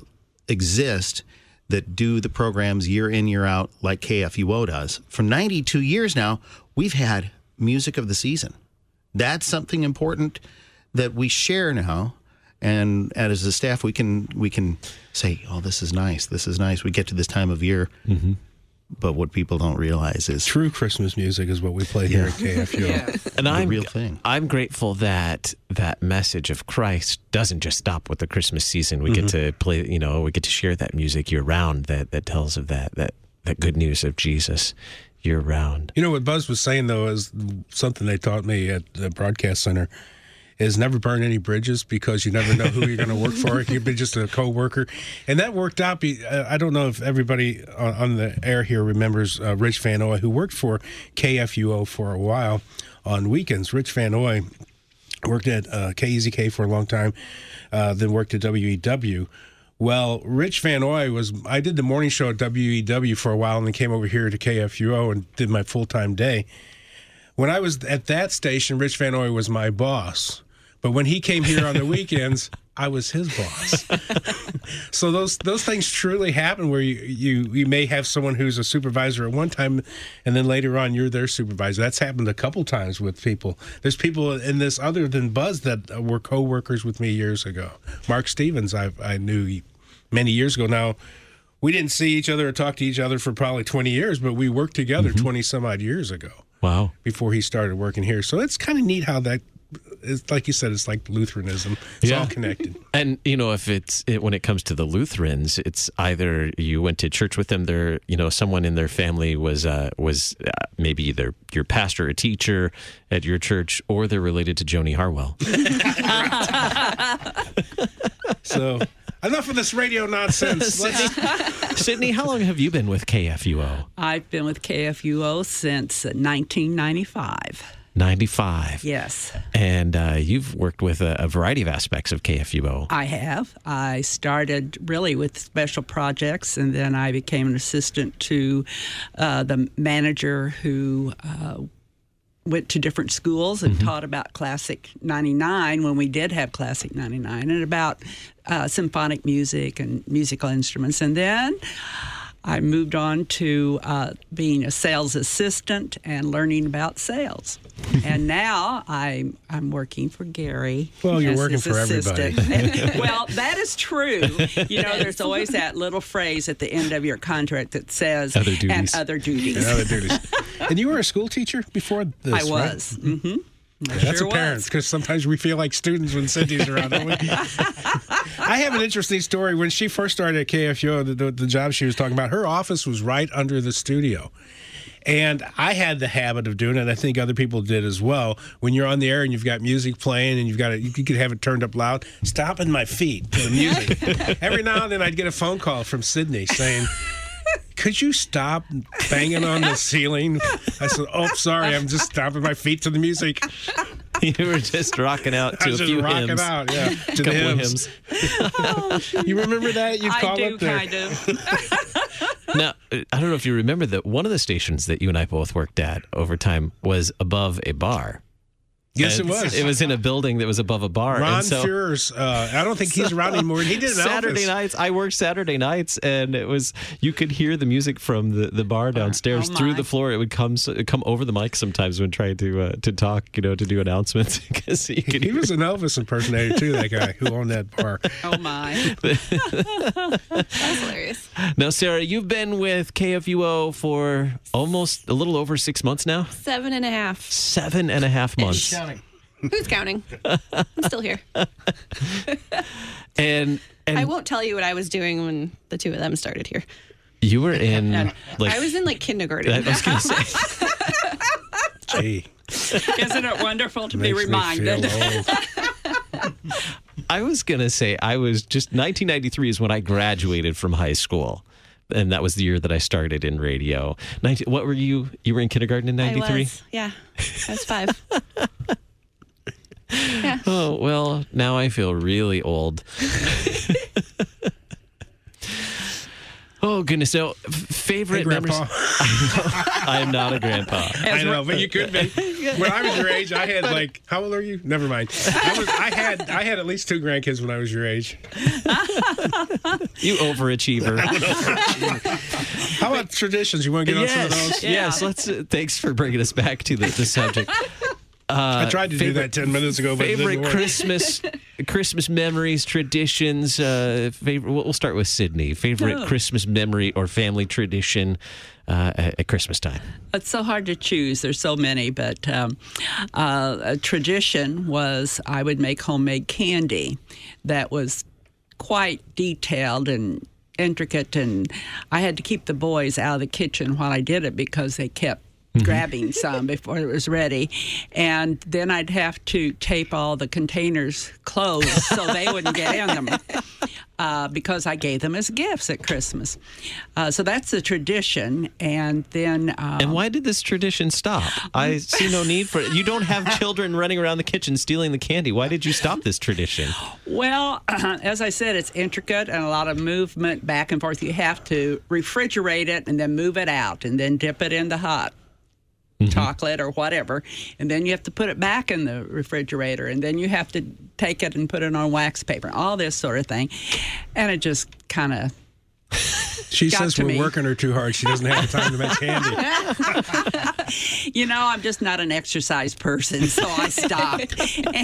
exist that do the programs year in, year out, like K F U O does. For ninety-two years now, we've had music of the season. That's something important that we share now, and, and as a staff, we can we can say, "Oh, this is nice. This is nice." We get to this time of year, mm-hmm. but what people don't realize is true Christmas music is what we play here yeah. at K F U O. Yeah. And I'm real thing. I'm grateful that that message of Christ doesn't just stop with the Christmas season. We mm-hmm. get to play, you know, we get to share that music year round. That that tells of that that that good news of Jesus year round. You know what Buzz was saying, though, is something they taught me at the broadcast center, is never burn any bridges because you never know who you're going to work for. It could be just a co-worker. And that worked out. I don't know if everybody on the air here remembers uh, Rich Van Oy, who worked for K F U O for a while on weekends. Rich Van Oy worked at uh, K E Z K for a long time, uh, then worked at W E W. Well, Rich Van Oy was, I did the morning show at W E W for a while and then came over here to K F U O and did my full-time day. When I was at that station, Rich Van Oy was my boss. But when he came here on the weekends, I was his boss. So those those things truly happen where you, you, you may have someone who's a supervisor at one time and then later on you're their supervisor. That's happened a couple times with people. There's people in this other than Buzz that were co-workers with me years ago. Mark Stevens, I, I knew many years ago. Now, we didn't see each other or talk to each other for probably twenty years, but we worked together mm-hmm. twenty some odd years ago. Wow. Before he started working here. So it's kind of neat how that, it's like you said, it's like Lutheranism. It's yeah. all connected. And, you know, if it's, it, when it comes to the Lutherans, it's either you went to church with them, there, you know, someone in their family was, uh, was uh, maybe either your pastor or teacher at your church, or they're related to Joni Harwell. So... enough of this radio nonsense. Sydney, how long have you been with K F U O? I've been with K F U O since nineteen ninety-five. ninety-five. Yes. And uh, you've worked with a, a variety of aspects of K F U O. I have. I started really with special projects, and then I became an assistant to uh, the manager who uh, went to different schools and mm-hmm. taught about Classic ninety-nine when we did have Classic ninety-nine, and about uh, symphonic music and musical instruments. And then I moved on to uh, being a sales assistant and learning about sales. And now I'm I'm working for Gary. Well, you're as working his for assistant. everybody. Well, that is true. You know, there's always that little phrase at the end of your contract that says other duties. and other duties. And other duties. And you were a school teacher before this, I was. Right? Mm-hmm. I That's sure apparent, because sometimes we feel like students when Cindy's around, don't we? I have an interesting story. When she first started at K F U O, the, the, the job she was talking about, her office was right under the studio. And I had the habit of doing it, and I think other people did as well. When you're on the air and you've got music playing and you've got it, you could have it turned up loud, stopping my feet to the music. Every now and then I'd get a phone call from Sydney saying, could you stop banging on the ceiling? I said, oh, sorry, I'm just stopping my feet to the music. You were just rocking out to I a was just few rocking hymns. out, yeah, a to the couple of hymns. hymns. You remember that? You'd I call do up there. kind of. Now, I don't know if you remember that one of the stations that you and I both worked at over time was above a bar. Yes, And it was. It was in a building that was above a bar. Ron and so, Fuhrer's, uh, I don't think he's around anymore. He did an Saturday Elvis. nights. I worked Saturday nights, and it was you could hear the music from the, the bar downstairs Oh, through my. the floor. It would come come over the mic sometimes when trying to uh, to talk, you know, to do announcements because you could. He hear was an Elvis impersonator too. That guy who owned that bar. Oh, my. That's hilarious. Now, Sarah, you've been with K F U O for almost a little over six months now. Seven and a half. Seven and a half months. Who's counting? I'm still here. And and I won't tell you what I was doing when the two of them started here. you were in like I was in like kindergarten. I was going to say. Gee, Isn't it wonderful to be makes me reminded? feel old. I was going to say I was just nineteen ninety-three is when I graduated from high school. And that was the year that I started in radio. nineteen What were you? You were in kindergarten in I ninety-three? was. Yeah. I was five. Yeah. Oh, well, now I feel really old. Oh, goodness. So, f- favorite Hey, memories? Grandpa. I am not a grandpa. I know, but you could be. When I was your age, I had like, how old are you? Never mind. I, was, I had I had at least two grandkids when I was your age. You overachiever. How about traditions? You want to get on some of Yes, those? yes. Let's. Uh, thanks for bringing us back to the, the subject. Uh, I tried to do favorite- that ten minutes ago, but it favorite didn't work. Christmas, Christmas memories, traditions. Uh, favorite. We'll we'll start with Sydney. Favorite Oh. Christmas memory or family tradition uh, at, at Christmas time. It's so hard to choose. There's so many, but um, uh, a tradition was I would make homemade candy that was quite detailed and intricate, and I had to keep the boys out of the kitchen while I did it because they kept grabbing some before it was ready. And then I'd have to tape all the containers closed so they wouldn't get in them uh, because I gave them as gifts at Christmas. Uh, so that's the tradition. And then... Um, And why did this tradition stop? I see no need for it. You don't have children running around the kitchen stealing the candy. Why did you stop this tradition? Well, as I said, it's intricate and a lot of movement back and forth. You have to refrigerate it and then move it out and then dip it in the hot chocolate or whatever, and then you have to put it back in the refrigerator, and then you have to take it and put it on wax paper, all this sort of thing. And it just kind of She got says to we're me. working her too hard. She doesn't have the time to make candy. You know, I'm just not an exercise person, so I stopped.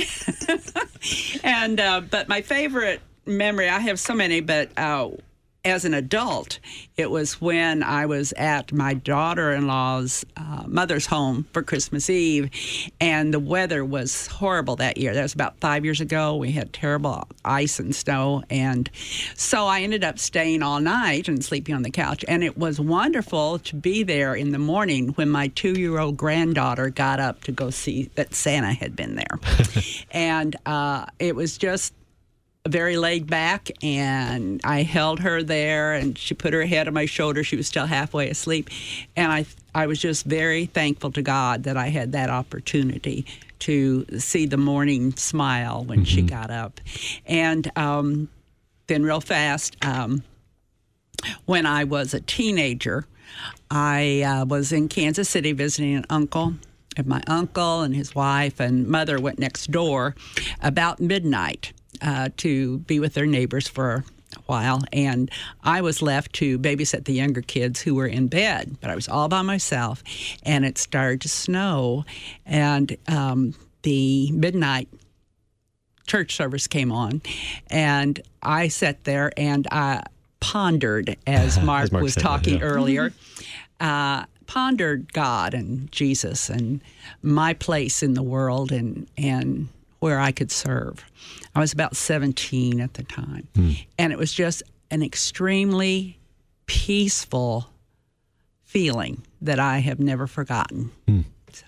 and and uh, but my favorite memory, I have so many, but uh, as an adult, it was when I was at my daughter-in-law's uh, mother's home for Christmas Eve, and the weather was horrible that year. That was about five years ago. We had terrible ice and snow, and so I ended up staying all night and sleeping on the couch, and it was wonderful to be there in the morning when my two-year-old granddaughter got up to go see that Santa had been there. And uh, it was just very laid back, and I held her there, and she put her head on my shoulder. She was still halfway asleep, and I I was just very thankful to God that I had that opportunity to see the morning smile when she got up. And um, then real fast, um, when I was a teenager, I uh, was in Kansas City visiting an uncle. And my uncle and his wife and mother went next door about midnight uh, to be with their neighbors for a while. And I was left to babysit the younger kids who were in bed. But I was all by myself, and it started to snow. And um, the midnight church service came on, and I sat there and I pondered, as Mark, As Mark was said, talking yeah. earlier, uh, pondered God and Jesus and my place in the world and and where I could serve. I was about seventeen at the time, and it was just an extremely peaceful feeling that I have never forgotten. So.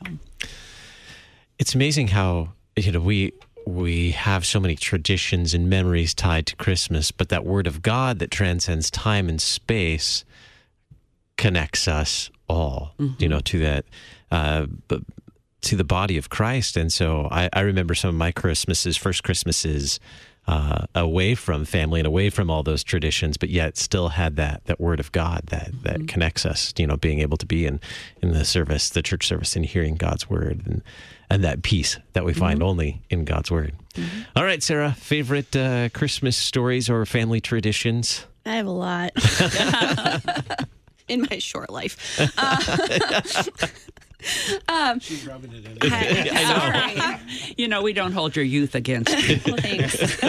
It's amazing how, you know, we we have so many traditions and memories tied to Christmas, but that word of God that transcends time and space connects us all, Mm-hmm. you know, to that. Uh, but to the body of Christ. And so I, I remember some of my Christmases, first Christmases, uh, away from family and away from all those traditions, but yet still had that that word of God that that mm-hmm. connects us. You know, being able to be in in the service, the church service, and hearing God's word, and and that peace that we find mm-hmm. only in God's word. Mm-hmm. All right, Sarah, favorite uh, Christmas stories or family traditions? I have a lot in my short life. Uh, Um, She's rubbing it in. I, I know. Sorry. You know, we don't hold your youth against you. Well, thanks.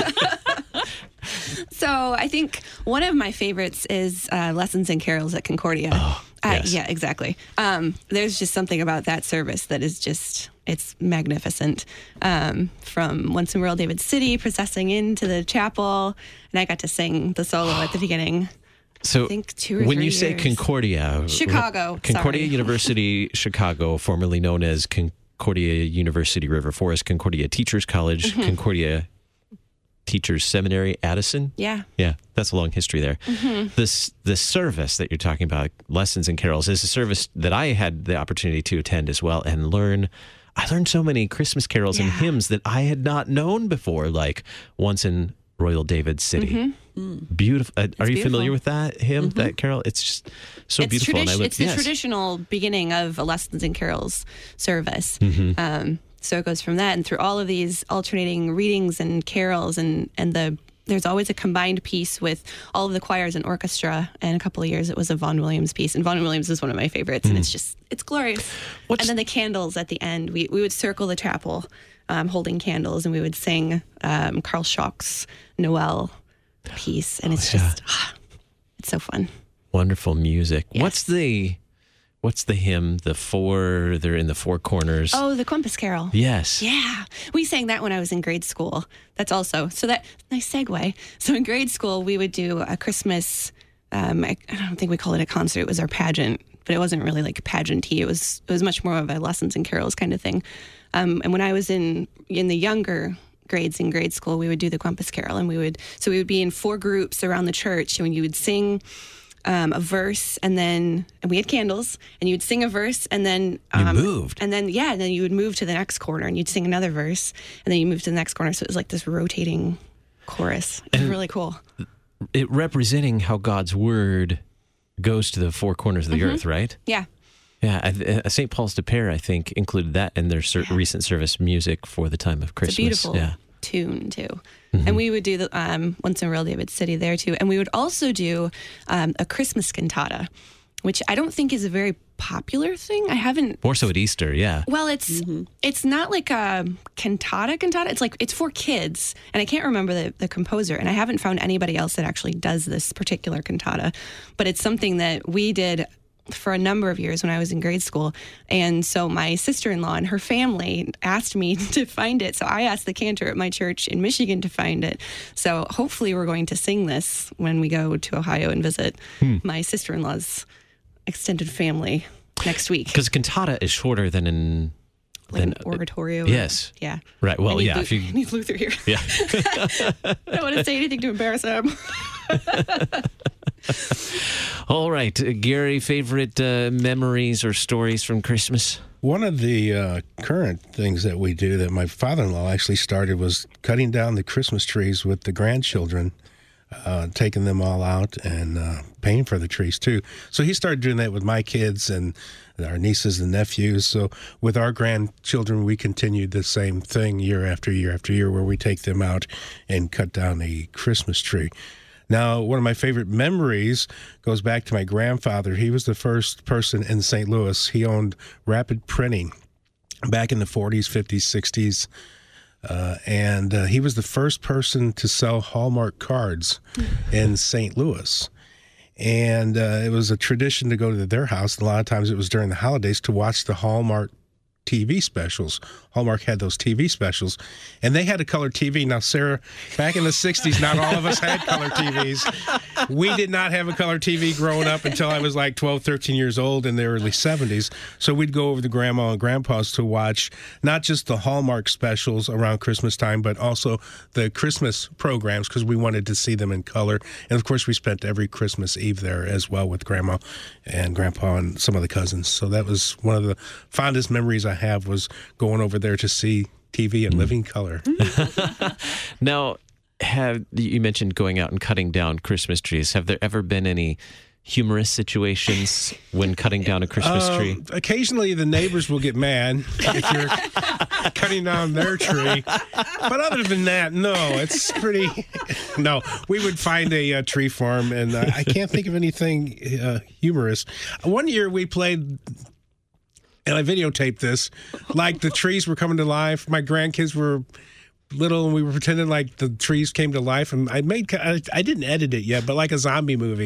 So I think one of my favorites is uh, Lessons and Carols at Concordia. Oh, yes. uh, yeah, exactly. Um, there's just something about that service that is just, it's magnificent. Um, from Once in Royal David City, processing into the chapel, and I got to sing the solo at the beginning. So I think two or when three you say years. Concordia, Chicago, Concordia sorry. University, Chicago, formerly known as Concordia University River Forest, Concordia Teachers College, Mhm. Concordia Teachers Seminary, Addison. Yeah. Yeah, that's a long history there. Mhm. This the service that you're talking about, Lessons and Carols, is a service that I had the opportunity to attend as well and learn. I learned so many Christmas carols and hymns that I had not known before, like Once in Royal David City. Mhm. Beautiful. Uh, are you beautiful. familiar with that hymn, Mhm. that carol? It's just so it's beautiful. tradi- and I look, it's the yes. traditional beginning of a Lessons and Carols service. Mhm. Um, so it goes from that and through all of these alternating readings and carols, and, and the there's always a combined piece with all of the choirs and orchestra. And a couple of years it was a Vaughan Williams piece. And Vaughan Williams is one of my favorites. And Mm. it's just, it's glorious. And then the candles at the end. We, we would circle the chapel um, holding candles, and we would sing um, Carl Schock's Noel piece. And it's Oh, yeah. just, it's so fun. Wonderful music. What's the what's the hymn? The four, they're in the four corners. Oh, the Compass Carol. Yes. Yeah. We sang that when I was in grade school. That's also, so that, nice segue. So in grade school, we would do a Christmas, um, I, I don't think we called it a concert. It was our pageant, but it wasn't really like pageanty. It was, it was much more of a Lessons and Carols kind of thing. Um, and when I was in, in the younger grades in grade school, we would do the Compass Carol, and we would, so we would be in four groups around the church, and you would sing Um, a verse, and then and we had candles, and you would sing a verse, and then um, You moved. and then yeah, and then you would move to the next corner, and you'd sing another verse, and then you move to the next corner. So it was like this rotating chorus. It was And- really cool. It representing how God's word goes to the four corners of the Mhm. earth, right? Yeah. Yeah, I- uh, Saint Paul's de Pere, I think, included that in their ser- recent service music for the time of Christmas. It's a beautiful Yeah. tune too. And we would do the um, Once in Royal David City there too, and we would also do um, a Christmas cantata, which I don't think is a very popular thing. I haven't. More so at Easter, yeah. Well, it's it's not like a cantata cantata. It's like it's for kids, and I can't remember the, the composer, and I haven't found anybody else that actually does this particular cantata. But it's something that we did for a number of years when I was in grade school. And so my sister-in-law and her family asked me to find it. So I asked the cantor at my church in Michigan to find it. So hopefully we're going to sing this when we go to Ohio and visit Hmm. my sister-in-law's extended family next week. Because cantata is shorter than an... Like than, an oratorio. Yes. Yeah. Right, well, I need yeah. Lu- if you, I need Luther here. yeah. I don't want to say anything to embarrass him. All right, uh, Gary, favorite uh, memories or stories from Christmas? One of the uh, current things that we do that my father-in-law actually started was cutting down the Christmas trees with the grandchildren, uh, taking them all out and uh, paying for the trees too. So he started doing that with my kids and our nieces and nephews. So with our grandchildren, we continued the same thing year after year after year, where we take them out and cut down a Christmas tree. Now, one of my favorite memories goes back to my grandfather. He was the first person in Saint Louis. He owned Rapid Printing back in the forties, fifties, sixties. Uh, and uh, he was the first person to sell Hallmark cards in Saint Louis. And uh, it was a tradition to go to their house. A lot of times it was during the holidays to watch the Hallmark T V specials. Hallmark had those T V specials, and they had a color T V. Now, Sarah, back in the sixties, not all of us had color T Vs. We did not have a color T V growing up until I was like twelve, thirteen years old in the early seventies. So we'd go over to Grandma and Grandpa's to watch not just the Hallmark specials around Christmas time, but also the Christmas programs, because we wanted to see them in color. And, of course, we spent every Christmas Eve there as well with Grandma and Grandpa and some of the cousins. So that was one of the fondest memories I I have was going over there to see T V in living color. Now, have you mentioned going out and cutting down Christmas trees? Have there ever been any humorous situations when cutting down a Christmas um, tree? Occasionally, the neighbors will get mad if you're cutting down their tree. But other than that, no, it's pretty. No, we would find a uh, tree farm, and uh, I can't think of anything uh, humorous. One year we played. And I videotaped this, like the trees were coming to life. My grandkids were little, and we were pretending like the trees came to life. And I made, I, I didn't edit it yet, but like a zombie movie,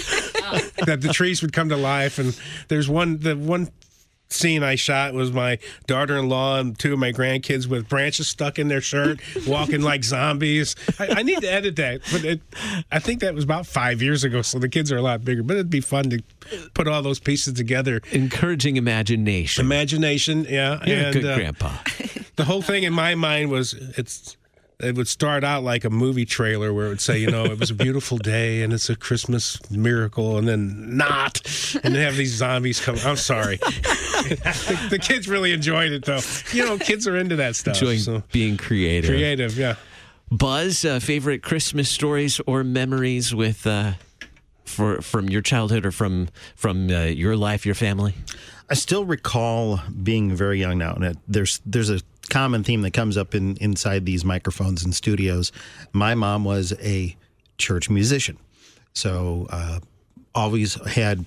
that the trees would come to life. And there's one, the one scene I shot was my daughter-in-law and two of my grandkids with branches stuck in their shirt, walking like zombies. I, I need to edit that, but it, I think that was about five years ago, so the kids are a lot bigger. But it'd be fun to put all those pieces together. Encouraging imagination. Imagination, yeah. You're and, a good uh, grandpa. The whole thing in my mind was it's. It would start out like a movie trailer where it would say, you know, it was a beautiful day and it's a Christmas miracle, and then not, and then have these zombies come. I'm sorry. the, the kids really enjoyed it, though. You know, kids are into that stuff. Enjoying so. being creative. Creative, yeah. Buzz, uh, favorite Christmas stories or memories with uh, for from your childhood or from from uh, your life, your family? I still recall being very young now, and there's there's a common theme that comes up in inside these microphones and studios. My mom was a church musician, so uh, always had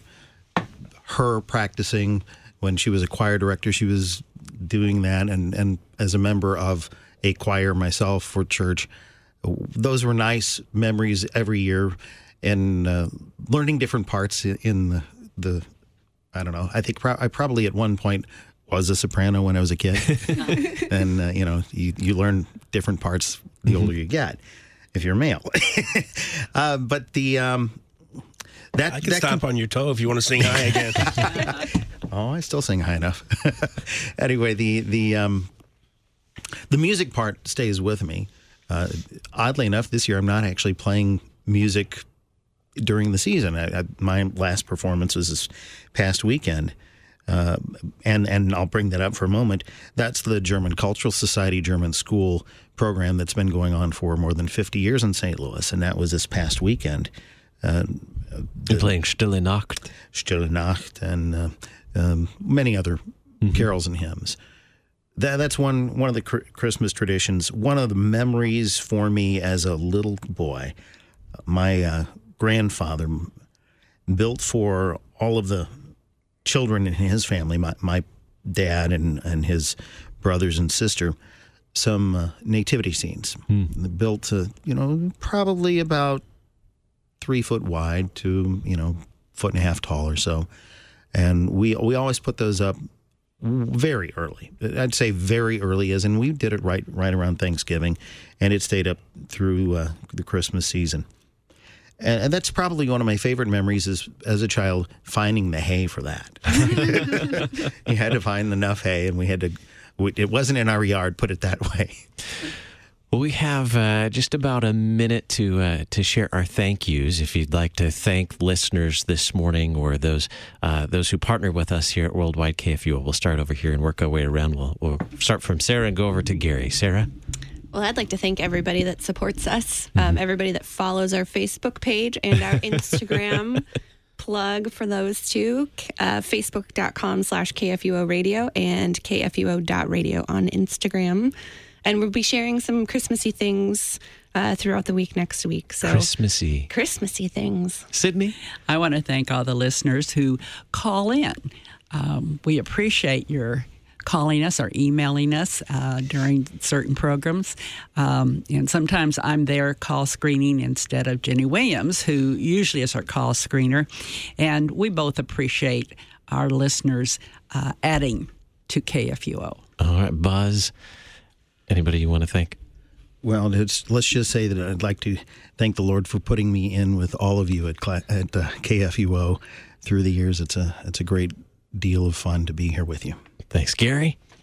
her practicing. When she was a choir director, she was doing that, and, and as a member of a choir myself for church, those were nice memories every year, and uh, learning different parts in the, the I don't know, I think pro- I probably at one point was a soprano when I was a kid. And, uh, you know, you, you learn different parts the older you get if you're male. uh, but the... Um, that I can that stomp com- on your toe if you want to sing high again. Oh, I still sing high enough. Anyway, the the um, the music part stays with me. Uh, oddly enough, this year I'm not actually playing music during the season. I, I, my last performance was this past weekend. Uh, and and I'll bring that up for a moment. That's the German Cultural Society German School program that's been going on for more than fifty years in Saint Louis, and that was this past weekend. Uh, You're playing Stille Nacht. Stille Nacht and uh, um, many other mm-hmm. carols and hymns. That, that's one, one of the cr- Christmas traditions. One of the memories for me as a little boy. My uh, grandfather built for all of the children in his family, my, my dad and, and his brothers and sister, some uh, nativity scenes. Mm. Built, uh, you know, probably about three foot wide to, you know, foot and a half tall or so. And we we always put those up very early. I'd say very early, as in we did it right right around Thanksgiving, and it stayed up through uh, the Christmas season. And, and that's probably one of my favorite memories is, as a child, finding the hay for that. You had to find enough hay, and we had to, it wasn't in our yard, put it that way. Well, we have uh, just about a minute to uh, to share our thank yous. If you'd like to thank listeners this morning or those uh, those who partner with us here at Worldwide K F U O, we'll start over here and work our way around. We'll, we'll start from Sarah and go over to Gary. Sarah? Well, I'd like to thank everybody that supports us, um, everybody that follows our Facebook page and our Instagram. Plug for those two, uh, facebook.com slash KFUO radio and K F U O dot radio on Instagram. And we'll be sharing some Christmassy things uh, throughout the week next week. So Christmassy. Christmassy things. Sydney? I want to thank all the listeners who call in. Um, we appreciate your calling us or emailing us uh, during certain programs. Um, and sometimes I'm there call screening instead of Jenny Williams, who usually is our call screener. And we both appreciate our listeners uh, adding to K F U O. All right, Buzz. Anybody you want to thank? Well, it's, let's just say that I'd like to thank the Lord for putting me in with all of you at, at uh, K F U O through the years. It's a it's a great deal of fun to be here with you. Thanks, Gary.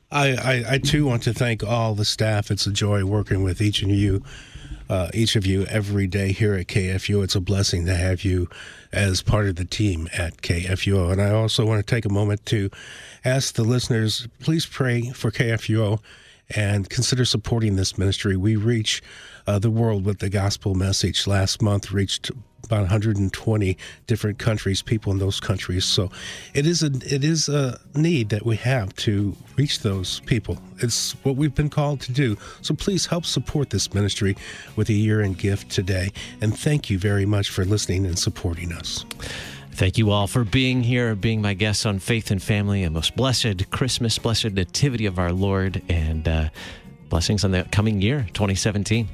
I, I, I too want to thank all the staff. It's a joy working with each of you, uh, each of you every day here at K F U O. It's a blessing to have you as part of the team at K F U O. And I also want to take a moment to ask the listeners, please pray for K F U O and consider supporting this ministry. We reach uh, the world with the gospel message. Last month reached about one hundred twenty different countries, people in those countries. So it is a it is a need that we have to reach those people. It's what we've been called to do. So please help support this ministry with a year-end gift today. And thank you very much for listening and supporting us. Thank you all for being here, being my guests on Faith and Family, a most blessed Christmas, blessed nativity of our Lord, and uh, blessings on the coming year, twenty seventeen.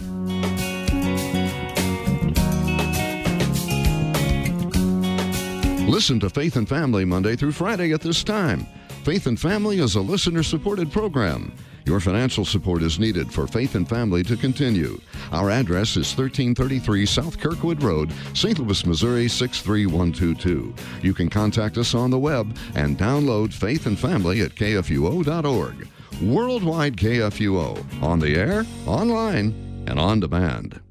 Listen to Faith and Family Monday through Friday at this time. Faith and Family is a listener-supported program. Your financial support is needed for Faith and Family to continue. Our address is thirteen thirty-three South Kirkwood Road, Saint Louis, Missouri six three one two two. You can contact us on the web and download Faith and Family at K F U O dot org. Worldwide K F U O, on the air, online, and on demand.